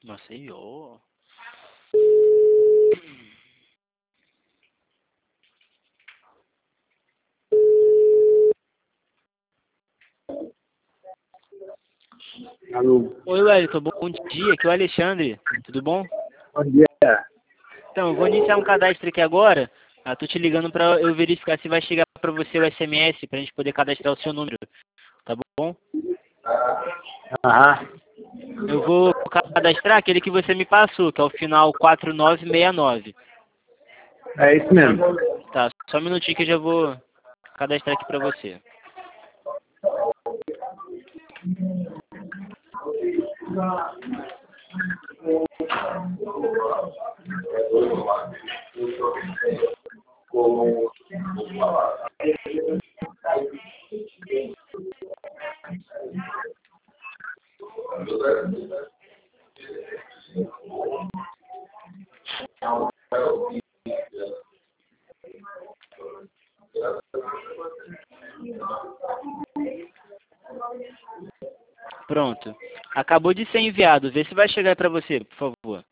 Maceió. Alô. Oi, Wellington, bom dia, aqui é o Alexandre, tudo bom? Bom dia. Então, eu vou iniciar um cadastro aqui agora, tô te ligando para eu verificar se vai chegar para você o SMS, para a gente poder cadastrar o seu número, tá bom? Aham. Eu vou cadastrar aquele que você me passou, que é o final 4969. É isso mesmo. Tá, só um minutinho que eu já vou cadastrar aqui para você. Pronto. Acabou de ser enviado. Vê se vai chegar para você, por favor.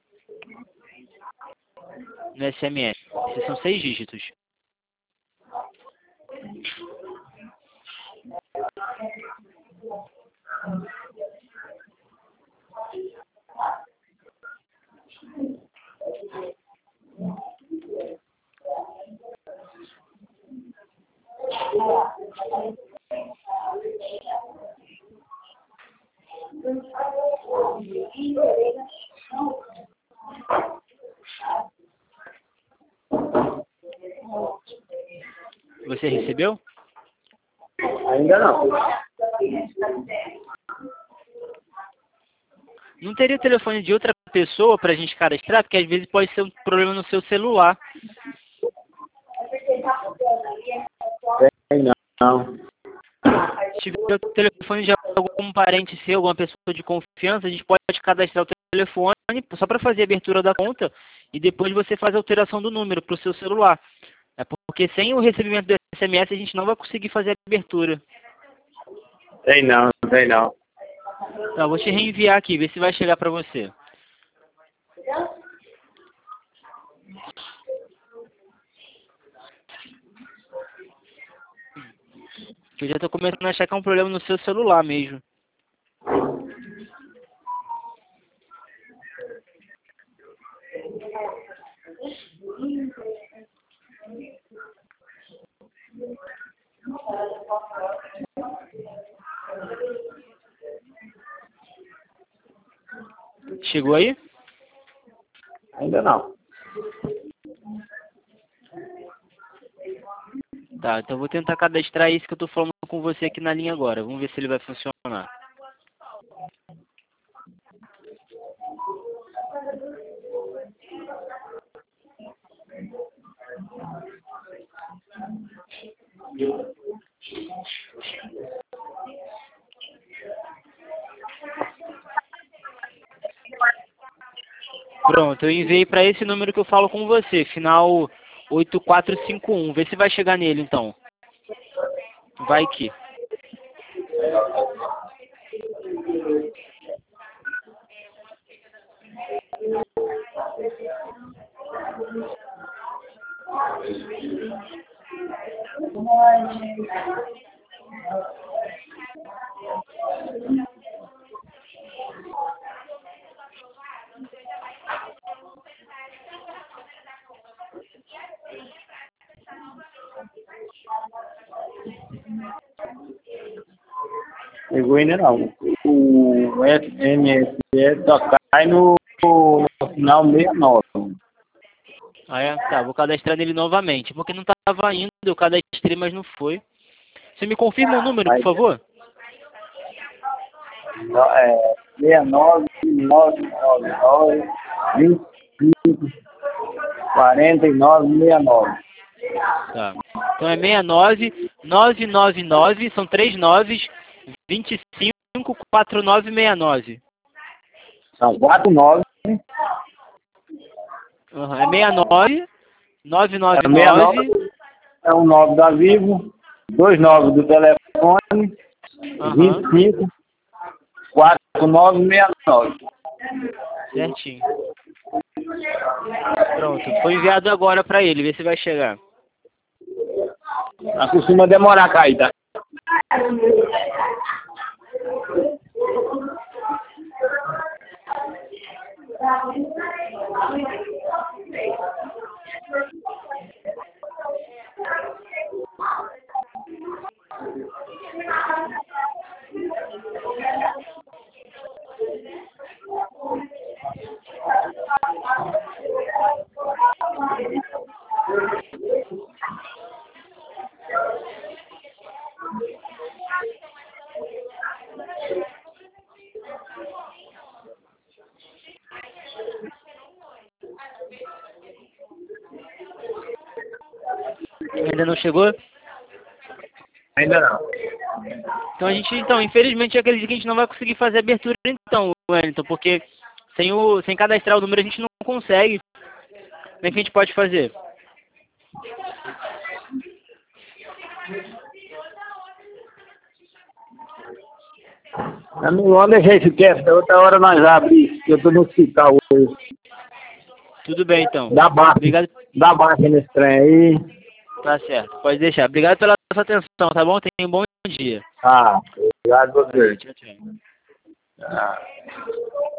No SMS. Esses são 6 dígitos. Você recebeu? Ainda não. Não teria o telefone de outra pessoa para a gente cadastrar? Porque às vezes pode ser um problema no seu celular. Tem não. Se tiver o telefone de algum parente seu, alguma pessoa de confiança, a gente pode cadastrar o telefone só para fazer a abertura da conta e depois você faz a alteração do número para o seu celular. É porque sem o recebimento do SMS a gente não vai conseguir fazer a abertura. Tem não, tem não. Tá, vou te reenviar aqui, ver se vai chegar para você. Que eu já tô começando a achar que é um problema no seu celular mesmo. Chegou aí? Ainda não. Tá, então eu vou tentar cadastrar isso que eu tô falando com você aqui na linha agora. Vamos ver se ele vai funcionar. Pronto, eu enviei para esse número que eu falo com você, final 8451. Vê se vai chegar nele então. Vai que. Chegou ainda não. O SMS só cai no final 69. Ah, é? Tá, vou cadastrar nele novamente. Porque não tava indo, eu cadastrei, mas não foi. Você me confirma o número, por Aí, favor? 69, 999, 25, 49, 69. Tá. Então é 69 999, são 3 noves, 25 4969. São 4 9. Uhum. É 69 É 999. 69, é um 9 da Vivo, 2 9 do telefone, Uhum. 25, 49, 69. Certinho. Pronto, foi enviado agora pra ele, vê se vai chegar. Costuma demorar a cair, tá? Ainda não chegou? Ainda não. Então, infelizmente, eu acredito que a gente não vai conseguir fazer a abertura então, Wellington, porque sem cadastrar o número a gente não consegue. Como é que a gente pode fazer? Vamos deixar isso quieto, outra hora nós abrimos, eu tô no hospital hoje. Tudo bem, então. Obrigado. Dá baixa nesse trem aí. Tá certo, pode deixar. Obrigado pela sua atenção, tá bom? Tenha um bom dia. Obrigado a você. Tchau, tchau. Ah.